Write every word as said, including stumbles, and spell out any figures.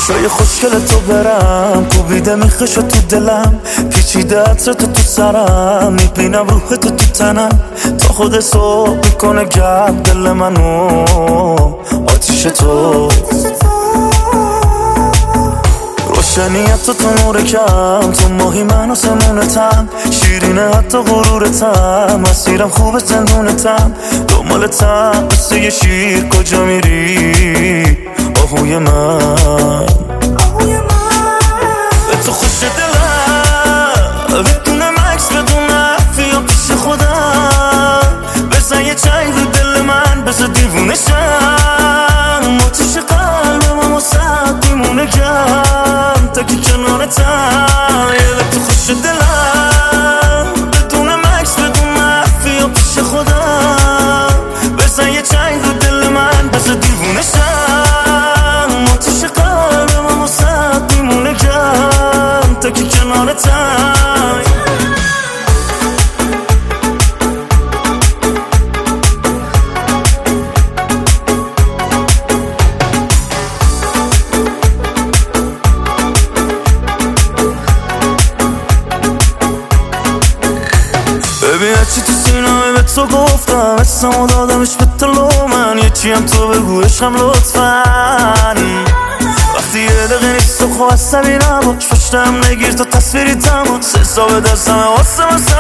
چشای خوشگل تو برم کوبیده میخش تو دلم، پیچیده عطر تو تو سرم، میبینم روح تو تو تنم، تا خود صبح میکنه گرم دل منو آتیش تو. روشنیت تو تو نور کم، تو ماهی من و سمونتم، شیرینه حتی غرورتم، مسیرم خوبه زندونتم، دنبالتم مثل یه شیر کجا میری آهوی من. به تو خوش دلم بدون مکس بدون حرفی یا پیش خودم، بزن یه چنگ رو دل من بزن دیوونه شم، آتیش قلبم واسه میمونه گرم تا که کنارتم. به تو خوش دلم بدون مکس بدون حرفی یا پیش خودم، بزن یه چنگ رو دل من بزن دیوونه شم، آتیش قلبم واسه میمونه گرم تا که کنارتم. ببین چی تو سینه‌ای به تو گفتم، اسمو دادمش به تو من، یه چی هم تو بگو عشقم لطفاً. وقتی یه دقیقه نیست تو خواه عصبی نباش، پشتم نگیر تا تصویری تماس، حساب دستم واسه من